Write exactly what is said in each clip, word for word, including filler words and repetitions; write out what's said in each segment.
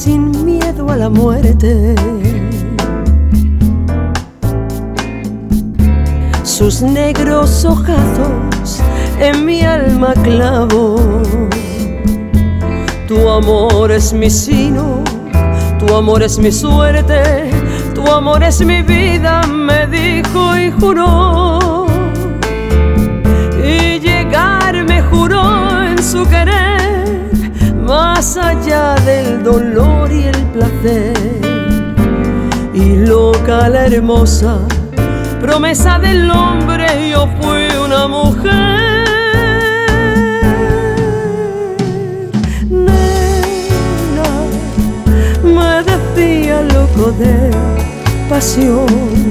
sin miedo a la muerte. Sus negros ojazos en mi alma clavó. Tu amor es mi sino, tu amor es mi suerte, tu amor es mi vida, me dijo y juró. Y llegar me juró en su querer, más allá del dolor y el placer. Y loca la hermosa promesa del hombre, yo fui una mujer. Loco de pasión,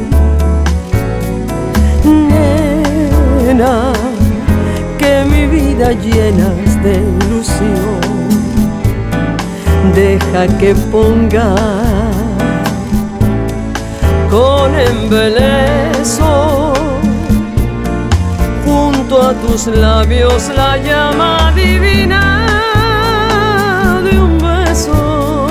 nena, que mi vida llenas de ilusión. Deja que ponga con embeleso junto a tus labios la llama divina de un beso.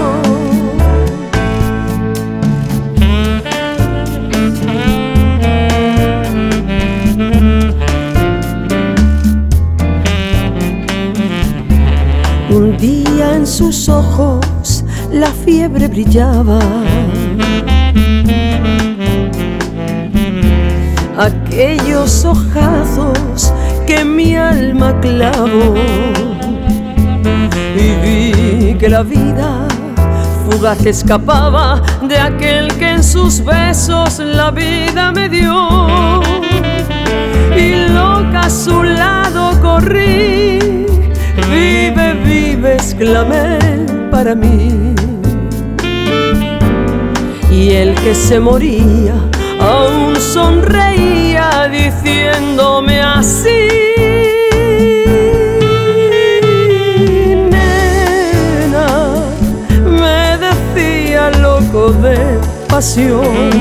Un día en sus ojos la fiebre brillaba, aquellos ojazos que mi alma clavó. Y vi que la vida fugaz escapaba de aquel que en sus besos la vida me dio. Y loca a su lado corrí, vive, vive, exclamé para mí. Y el que se moría aún sonreía diciéndome así: nena, me decía loco de pasión,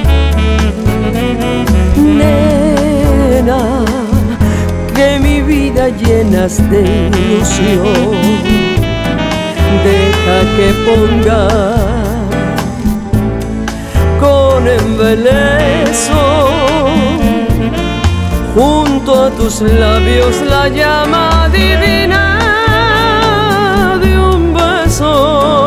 nena, que mi vida llenas de ilusión. Deja que ponga con embeleso junto a tus labios la llama divina de un beso.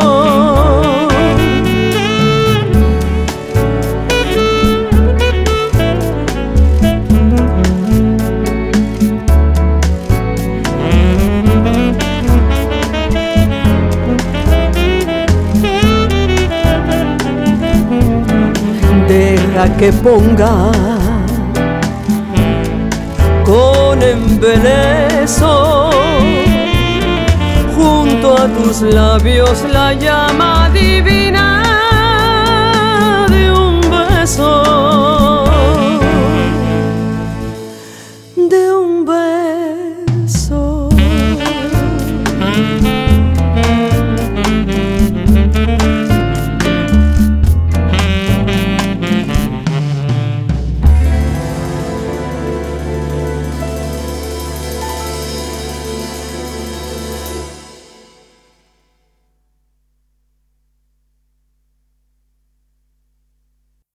Deja que ponga con embeleso junto a tus labios la llama divina